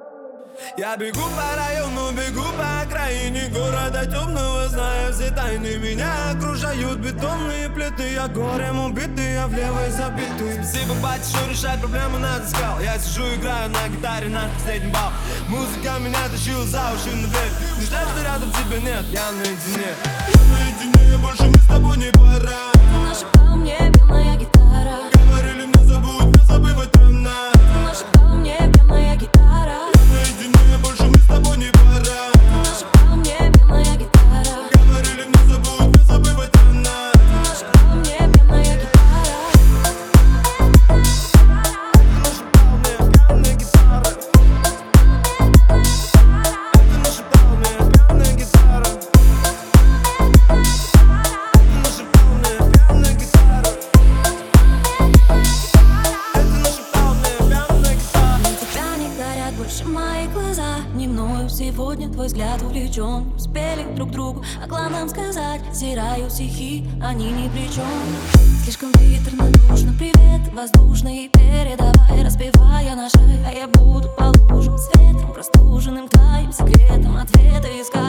Я бегу по району, бегу по окраине города темного, зная все тайны. Меня окружают бетонные плиты, я горем убитый, я в левой забитый. Спасибо, батюшка, решать проблемы натаскал. Я сижу, играю на гитаре на последний балл. Музыка меня тащила за уши на дверь. Не ждать, что рядом тебя нет, я наедине. Я наедине, больше мы с тобой не пора. Нашептала мне пьяная гитара. Говорили мне забудь, не забывать рано. Нашептала мне пьяная гитара. Наедине, больше мы с тобой не пора. Нашептала мне пьяная гитара. Говорили мне забудь, не забывать рано. Нашептала мне пьяная гитара. Нашептала мне пьяная гитара. Это нашептала мне пьяная гитара. Нашептала мне пьяная гитара. Это нашептала мне пьяная гитара. На тебя не горят больше мои глаза. Не мною сегодня твой взгляд увлечен. Не успели друг другу о главном сказать. Стираю стихи, они ни при чем. Слишком приторно, душно, привет воздушный передавай, распевая на шаг. А я буду по лужам с ветром, простуженным твоим секретом ответы искать.